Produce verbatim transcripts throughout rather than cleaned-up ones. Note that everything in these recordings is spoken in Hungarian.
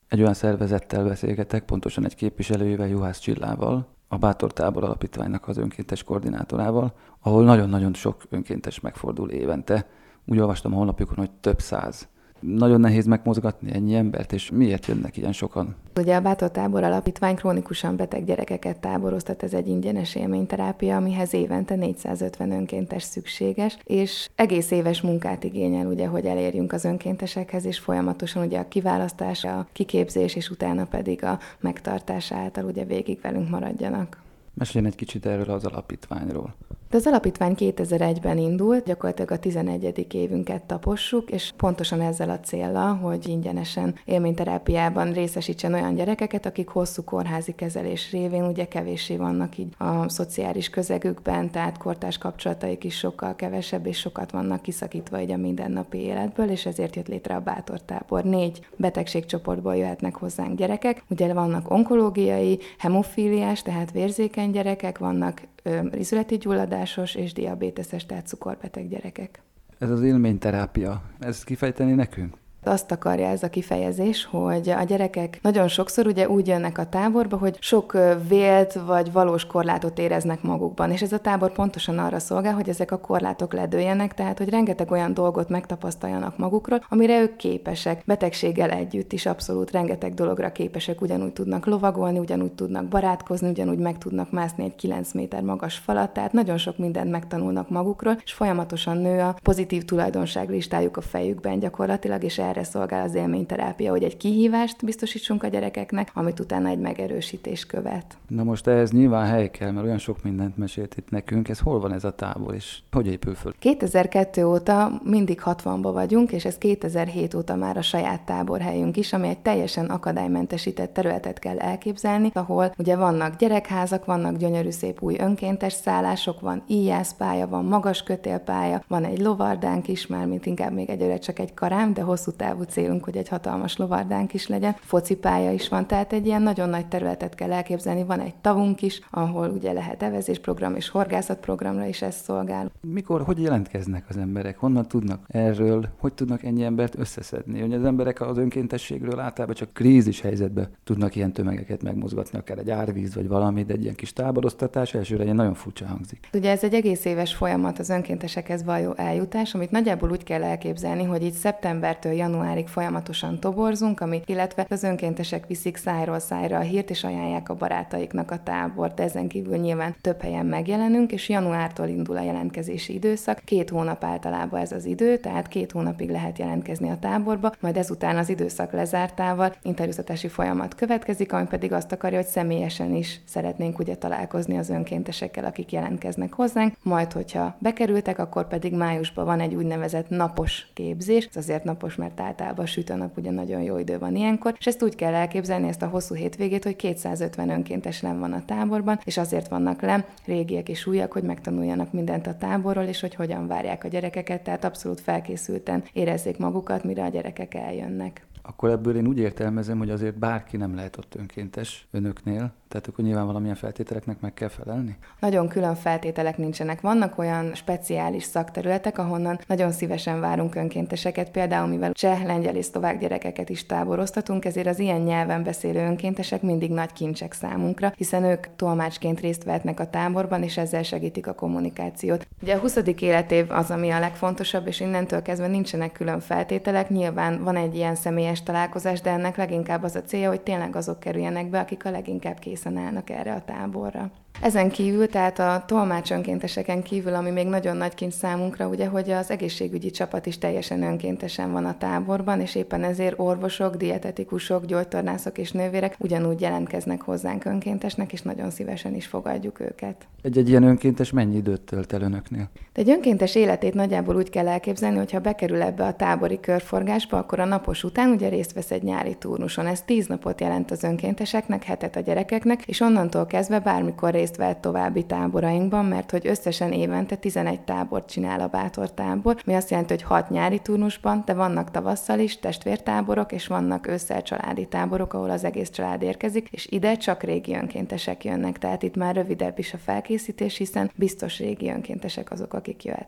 Egy olyan szervezettel beszélgetek, pontosan egy képviselőjével, Juhász Csillával, a Bátor Tábor Alapítványnak az önkéntes koordinátorával, ahol nagyon-nagyon sok önkéntes megfordul évente. Úgy olvastam a honlapjukon, hogy több száz. Nagyon nehéz megmozgatni ennyi embert, és miért jönnek ilyen sokan? Ugye a Bátor Tábor Alapítvány krónikusan beteg gyerekeket táboroztat, ez egy ingyenes élményterápia, amihez évente négyszázötven önkéntes szükséges, és egész éves munkát igényel, ugye, hogy elérjünk az önkéntesekhez, és folyamatosan ugye a kiválasztás, a kiképzés, és utána pedig a megtartás által ugye végig velünk maradjanak. Meséljen egy kicsit erről az alapítványról. De az alapítvány kétezer-egyben indult, gyakorlatilag a tizenegyedik évünket tapossuk, és pontosan ezzel a céllal, hogy ingyenesen élményterápiában részesítsen olyan gyerekeket, akik hosszú kórházi kezelés révén ugye kevéssé vannak így a szociális közegükben, tehát kortárs kapcsolataik is sokkal kevesebb, és sokat vannak kiszakítva így a mindennapi életből, és ezért jött létre a Bátor Tábor. Négy betegségcsoportból jöhetnek hozzánk gyerekek, ugye vannak onkológiai, hemofíliás, tehát vérzékeny gyerekek, vannak ízületi gyulladásos és diabéteses, tehát cukorbeteg gyerekek. Ez az élményterápia, ezt kifejteni nekünk? Azt akarja ez a kifejezés, hogy a gyerekek nagyon sokszor ugye úgy jönnek a táborba, hogy sok vélt vagy valós korlátot éreznek magukban, és ez a tábor pontosan arra szolgál, hogy ezek a korlátok ledőljenek, tehát hogy rengeteg olyan dolgot megtapasztaljanak magukról, amire ők képesek. Betegséggel együtt is abszolút rengeteg dologra képesek, ugyanúgy tudnak lovagolni, ugyanúgy tudnak barátkozni, ugyanúgy meg tudnak mászni egy kilenc méter magas falat, tehát nagyon sok mindent megtanulnak magukról, és folyamatosan nő a pozitív tulajdonságlistájuk a fejükben gyakorlatilag, és erre szolgál az élményterápia, hogy egy kihívást biztosítsunk a gyerekeknek, amit utána egy megerősítés követ. Na most ehhez nyilván hely kell, mert olyan sok mindent mesélt itt nekünk. Ez hol van ez a tábor, és hogy épül föl? kétezer-kettő óta mindig hatvanba vagyunk, és ez kétezer-hét óta már a saját táborhelyünk is, ami egy teljesen akadálymentesített területet kell elképzelni, ahol ugye vannak gyerekházak, vannak gyönyörű szép új önkéntes szállások, van íjászpálya, van magas kötélpálya, van egy lovardánk is, már mint inkább még egyre csak egy karám, de hosszú távú célunk, hogy egy hatalmas lovardánk is legyen. Focipálya is van, tehát egy ilyen nagyon nagy területet kell elképzelni. Van egy tavunk is, ahol ugye lehet evezésprogram és horgászatprogramra is ez szolgál. Mikor, hogy jelentkeznek az emberek? Honnan tudnak erről? Hogy tudnak ennyi embert összeszedni? Ugye az emberek az önkéntességről általában csak krízis helyzetben tudnak ilyen tömegeket megmozgatni, akár egy árvíz vagy valami, de egy ilyen kis táboroztatás elsőre ilyen nagyon furcsa hangzik. Ugye ez egy egész éves folyamat az önkéntesekhez való eljutás, amit nagyjából úgy kell elképzelni, hogy itt szeptembertől januárig folyamatosan toborzunk, amit, illetve az önkéntesek viszik szájról szájra a hírt, és ajánlják a barátaiknak a tábort, de ezen kívül nyilván több helyen megjelenünk, és januártól indul a jelentkezési időszak. Két hónap általában ez az idő, tehát két hónapig lehet jelentkezni a táborba, majd ezután az időszak lezártával interjúztatási folyamat következik, ami pedig azt akarja, hogy személyesen is szeretnénk ugye találkozni az önkéntesekkel, akik jelentkeznek hozzánk, majd hogyha bekerültek, akkor pedig májusban van egy úgynevezett napos képzés, ez azért napos, mert általában süt a nap, ugye nagyon jó idő van ilyenkor, és ezt úgy kell elképzelni, ezt a hosszú hétvégét, hogy kétszázötven önkéntes len van a táborban, és azért vannak le régiek és újak, hogy megtanuljanak mindent a táborról, és hogy hogyan várják a gyerekeket, tehát abszolút felkészülten érezzék magukat, mire a gyerekek eljönnek. Akkor ebből én úgy értelmezem, hogy azért bárki nem lehet ott önkéntes önöknél, tehát akkor nyilván valamilyen feltételeknek meg kell felelni? Nagyon külön feltételek nincsenek. Vannak olyan speciális szakterületek, ahonnan nagyon szívesen várunk önkénteseket, például mivel cseh, lengyel és szlovák gyerekeket is táboroztatunk, ezért az ilyen nyelven beszélő önkéntesek mindig nagy kincsek számunkra, hiszen ők tolmácsként részt vehetnek a táborban, és ezzel segítik a kommunikációt. Ugye a huszadik életév az, ami a legfontosabb, és innentől kezdve nincsenek külön feltételek. Nyilván van egy ilyen személyes találkozás, de ennek leginkább az a célja, hogy tényleg azok kerüljenek be, akik a leginkább készen állnak erre a táborra. Ezen kívül, tehát a tolmács önkénteseken kívül, ami még nagyon nagy kincs számunkra, ugye, hogy az egészségügyi csapat is teljesen önkéntesen van a táborban, és éppen ezért orvosok, dietetikusok, gyógytornászok és nővérek ugyanúgy jelentkeznek hozzánk önkéntesnek, és nagyon szívesen is fogadjuk őket. Egy-egy ilyen önkéntes mennyi időt tölt el önöknél? De egy önkéntes életét nagyjából úgy kell elképzelni, hogy ha bekerül ebbe a tábori körforgásba, akkor a napos után ugye részt vesz egy nyári turnuson. Ez tíz napot jelent az önkénteseknek, hetet a gyerekeknek, és onnantól kezdve bármikor részt vett további táborainkban, mert hogy összesen évente tizenegy tábort csinál a Bátor Tábor, mi azt jelenti, hogy hat nyári turnusban, de vannak tavasszal is testvértáborok, és vannak ősszel családi táborok, ahol az egész család érkezik, és ide csak régi önkéntesek jönnek, tehát itt már rövidebb is a felkészítés, hiszen biztos régi önkéntesek azok, akik jöhetnek.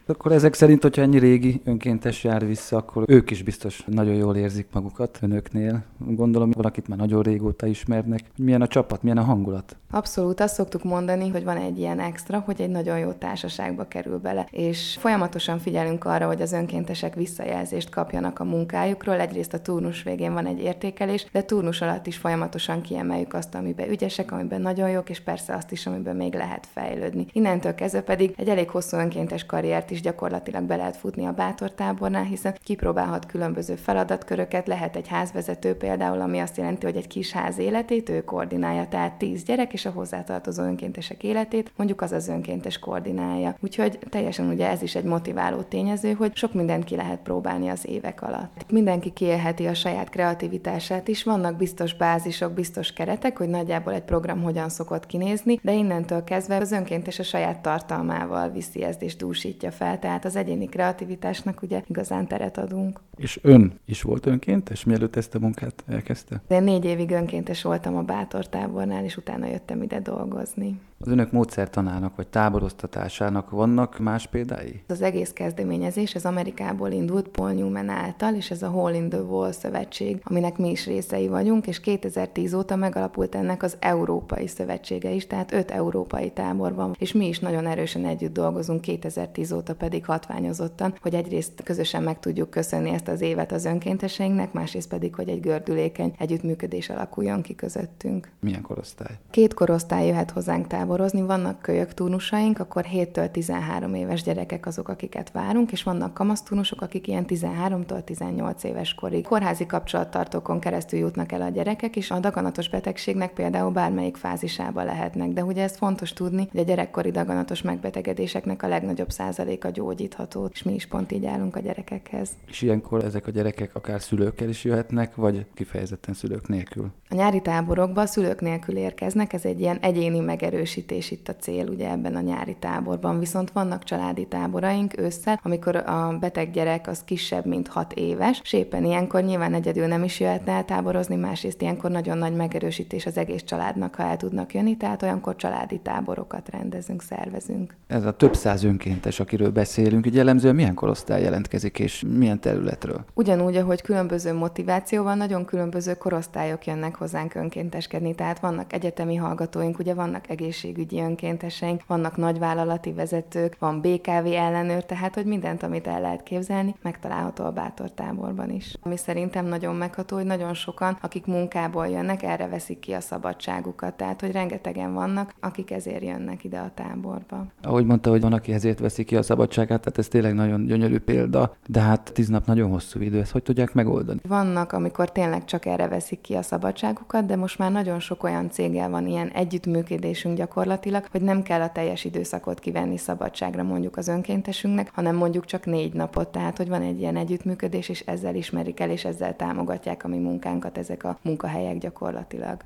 Akkor ezek szerint, hogyha ennyi régi önkéntes jár vissza, akkor ők is biztos nagyon jól érzik magukat önöknél. Gondolom, valakit már nagyon régóta ismernek. Milyen a csapat, milyen a hangulat? Abszolút, azt szoktuk mondani, hogy van egy ilyen extra, hogy egy nagyon jó társaságba kerül bele, és folyamatosan figyelünk arra, hogy az önkéntesek visszajelzést kapjanak a munkájukról. Egyrészt a turnus végén van egy értékelés, de turnus alatt is folyamatosan kiemeljük azt, amiben ügyesek, amiben nagyon jók, és persze azt is, amiben még lehet fejlődni. Innentől kezdve pedig egy elég hosszú önkéntes karriert is gyakorlatilag be lehet futni a bátortábornál, hiszen kipróbálhat különböző feladatköröket, lehet egy házvezető például, ami azt jelenti, hogy egy kis ház életét ő koordinálja, tehát tíz gyerek és a hozzátartozó önkéntesek életét, mondjuk az az önkéntes koordinálja. Úgyhogy teljesen ugye ez is egy motiváló tényező, hogy sok mindent ki lehet próbálni az évek alatt. Mindenki kiélheti a saját kreativitását is, vannak biztos bázisok, biztos keretek, hogy nagyjából egy program hogyan szokott kinézni, de innentől kezdve az önkéntes a saját tartalmával viszi ezt és dúsítja fel, tehát az egyéni kreativitásnak ugye igazán teret adunk. És ön is volt önkéntes, mielőtt ezt a munkát elkezdte? Én négy évig önkéntes voltam a bátortábornál, és utána jöttem ide dolgozni. Az önök módszertanának vagy táboroztatásának vannak más példái? Az egész kezdeményezés ez Amerikából indult Paul Newman által, és ez a Hole in the Wall szövetség, aminek mi is részei vagyunk, és kétezer-tíz óta megalapult ennek az Európai Szövetsége is, tehát öt európai tábor van, és mi is nagyon erősen együtt dolgozunk, kétezer-tíz óta pedig hatványozottan, hogy egyrészt közösen meg tudjuk köszönni ezt az évet az önkénteseinknek, másrészt pedig, hogy egy gördülékeny együttműködés alakuljon ki közöttünk. Milyen korosztály? Két korosztály jöhet hozzánk táborozni, vannak kölyök turnusaink, akkor héttől tizenhárom éves gyerekek azok, akiket várunk, és vannak kamaszturnusok, akik ilyen tizenháromtól tizennyolc éves korig. Kórházi kapcsolattartókon keresztül jutnak el a gyerekek, és a daganatos betegségnek például bármelyik fázisába lehetnek, de ugye ez fontos tudni, hogy a gyerekkori daganatos megbetegedéseknek a legnagyobb százaléka gyógyítható, és mi is pont így állunk a gyerekekhez. És ilyenkor ezek a gyerekek akár szülőkkel is jöhetnek, vagy kifejezetten szülők nélkül? A nyári táborokba szülők nélkül érkeznek, ez egy ilyen egyéni megerősítés itt a cél ugye ebben a nyári táborban, viszont vannak családi táboraink ősszel, amikor a beteg gyerek az kisebb, mint hat éves, és éppen ilyenkor nyilván egyedül nem is jöhetne el táborozni, másrészt ilyenkor nagyon nagy megerősítés az egész családnak, ha el tudnak jönni, tehát olyankor családi táborokat rendezünk, szervezünk. Ez a több száz önkéntes, akiről beszélünk, így jellemzően milyen korosztály jelentkezik, és milyen területről? Ugyanúgy, ahogy különböző motivációval, nagyon különböző korosztályok jönnek hozzánk önkénteskedni, tehát vannak egyetemi hallgatóink, ugye vannak egészségügyi önkénteseink, vannak nagyvállalati vezetők, van bé ká vé ellenőr, tehát hogy mindent, amit el lehet képzelni, megtalálható a bátortáborban is. Ami szerintem nagyon megható, hogy nagyon sokan, akik munkából jönnek, erre veszik ki a szabadságukat, tehát hogy rengetegen vannak, akik ezért jönnek ide a táborba. Ahogy mondta, hogy van, aki ezért veszi ki a szabadságát, tehát ez tényleg nagyon gyönyörű példa, de hát tíz nap nagyon hosszú idő, ezt hogy tudják megoldani? Vannak, amikor tényleg csak erre veszik ki a szabadságukat, de most már nagyon sok olyan céggel van ilyen együttműködésünk gyakorlatilag, hogy nem kell a teljes időszakot kivenni szabadságra mondjuk az önkéntesünknek, hanem mondjuk csak négy napot, tehát hogy van egy ilyen együttműködés, és ezzel ismerik el, és ezzel támogatják a mi munkánkat ezek a munkahelyek gyakorlatilag.